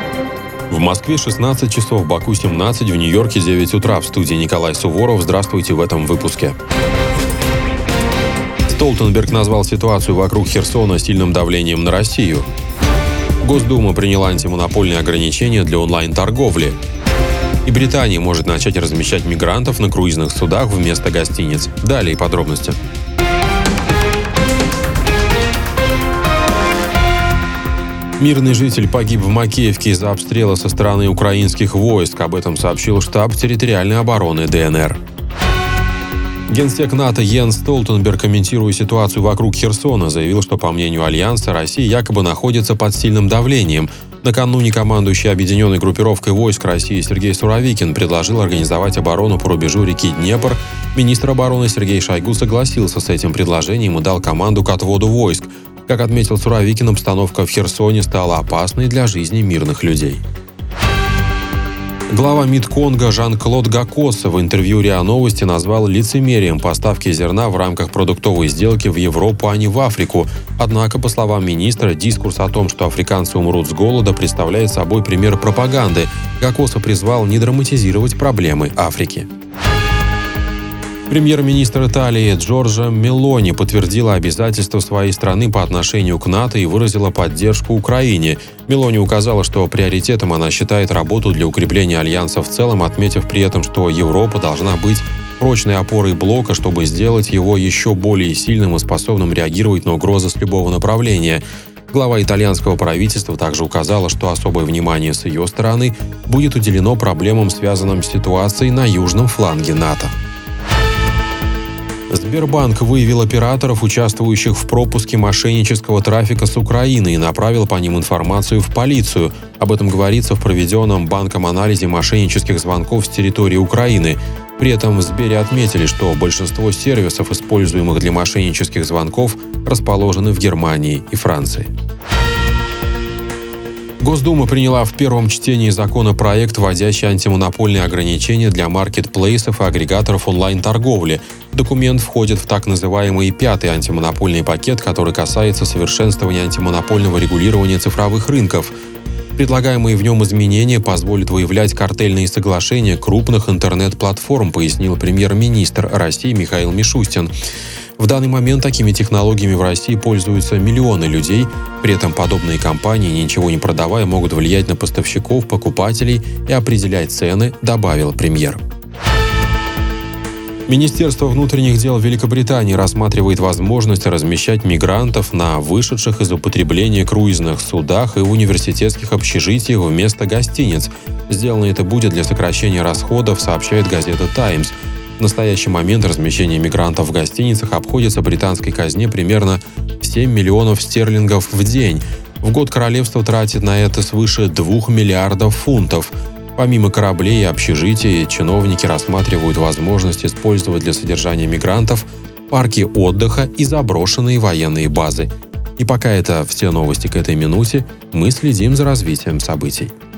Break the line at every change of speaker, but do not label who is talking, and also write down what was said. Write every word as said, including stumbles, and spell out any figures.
В Москве шестнадцать часов, в Баку семнадцать, в Нью-Йорке девять утра. В студии Николай Суворов. Здравствуйте в этом выпуске. Столтенберг назвал ситуацию вокруг Херсона сильным давлением на Россию. Госдума приняла антимонопольные ограничения для онлайн-торговли. И Британия может начать размещать мигрантов на круизных судах вместо гостиниц. Далее подробности. Мирный житель погиб в Макеевке из-за обстрела со стороны украинских войск. Об этом сообщил штаб территориальной обороны ДНР. Генсек НАТО Йенс Столтенберг, комментируя ситуацию вокруг Херсона, заявил, что, по мнению Альянса, Россия якобы находится под сильным давлением. Накануне командующий объединенной группировкой войск России Сергей Суровикин предложил организовать оборону по рубежу реки Днепр. Министр обороны Сергей Шойгу согласился с этим предложением и дал команду к отводу войск. Как отметил Суровикин, обстановка в Херсоне стала опасной для жизни мирных людей. Глава МИД Конго Жан-Клод Гакоса в интервью РИА Новости назвал лицемерием поставки зерна в рамках продуктовой сделки в Европу, а не в Африку. Однако, по словам министра, дискурс о том, что африканцы умрут с голода, представляет собой пример пропаганды. Гакоса призвал не драматизировать проблемы Африки. Премьер-министр Италии Джорджа Мелони подтвердила обязательства своей страны по отношению к НАТО и выразила поддержку Украине. Мелони указала, что приоритетом она считает работу для укрепления альянса в целом, отметив при этом, что Европа должна быть прочной опорой блока, чтобы сделать его еще более сильным и способным реагировать на угрозы с любого направления. Глава итальянского правительства также указала, что особое внимание с ее стороны будет уделено проблемам, связанным с ситуацией на южном фланге НАТО. Сбербанк выявил операторов, участвующих в пропуске мошеннического трафика с Украины, и направил по ним информацию в полицию. Об этом говорится в проведенном банком анализе мошеннических звонков с территории Украины. При этом в Сбере отметили, что большинство сервисов, используемых для мошеннических звонков, расположены в Германии и Франции. Госдума приняла в первом чтении законопроект, вводящий антимонопольные ограничения для маркетплейсов и агрегаторов онлайн-торговли. Документ входит в так называемый пятый антимонопольный пакет, который касается совершенствования антимонопольного регулирования цифровых рынков. Предлагаемые в нем изменения позволят выявлять картельные соглашения крупных интернет-платформ, пояснил премьер-министр России Михаил Мишустин. В данный момент такими технологиями в России пользуются миллионы людей. При этом подобные компании, ничего не продавая, могут влиять на поставщиков, покупателей и определять цены, добавил премьер. Министерство внутренних дел Великобритании рассматривает возможность размещать мигрантов на вышедших из употребления круизных судах и университетских общежитиях вместо гостиниц. Сделано это будет для сокращения расходов, сообщает газета «Таймс». В настоящий момент размещение мигрантов в гостиницах обходится британской казне примерно в семь миллионов стерлингов в день. В год королевство тратит на это свыше двух миллиардов фунтов. Помимо кораблей и общежитий, чиновники рассматривают возможность использовать для содержания мигрантов парки отдыха и заброшенные военные базы. И пока это все новости к этой минуте, мы следим за развитием событий.